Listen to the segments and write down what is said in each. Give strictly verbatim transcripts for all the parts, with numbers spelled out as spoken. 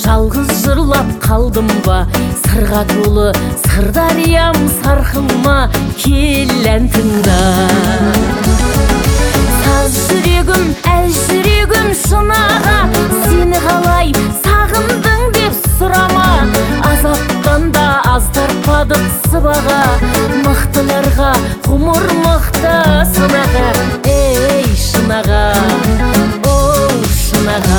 жалғыз жырлап қалдым ба? Сырға толы сырдариям сарқылма, кел ән тыңда. Саз жүрегім, әл жүрегім шынаға, сені қалай сағындың деп сұрама. Азаптан да аз тарпадық сыбаға, мықтыларға ғұмыр мықты сынаға. Ей шынаға, оу шынаға.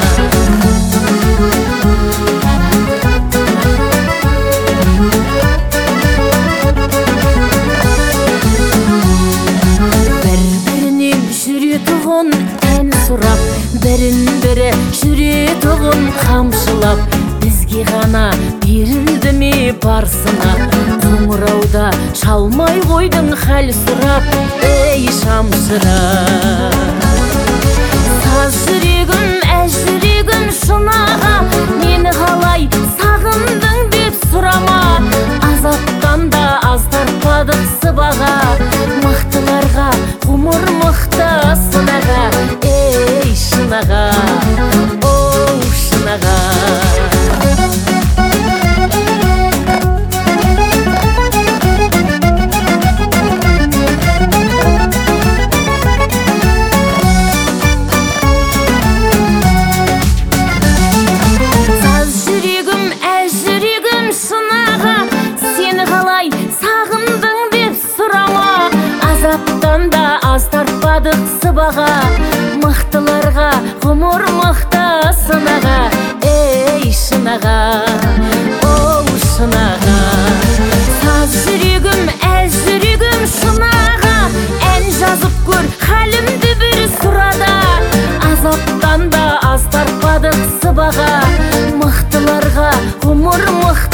Бір-бірінен жүретұғын ән сұрап, бірін-бірі жүретұғын қамшылап, бізге ғана берілді ме бар сынап? Қоңырауда шалмай қойдың хәл сұрап, ей шамшырақ. Саз жүрегім, әз жүрегім шынаға, мені қалай сағындың деп сұрама. Азаптан да аз тарпадық сыбаға, мықтыларға ғұмыр мықты сынаға. Ей шынаға, оу шынаға. Азаптан да аз тартпадық сыбаға, мықтыларға ғұмыр мықты сынаға. Ей шынаға, оу шынаға. Саз жүрегім, әл жүрегім шынаға, ән жазып көр хәлімді бір сұрада. Азаптан да аз тартпадық сыбаға, мықтыларға ғұмыр мықты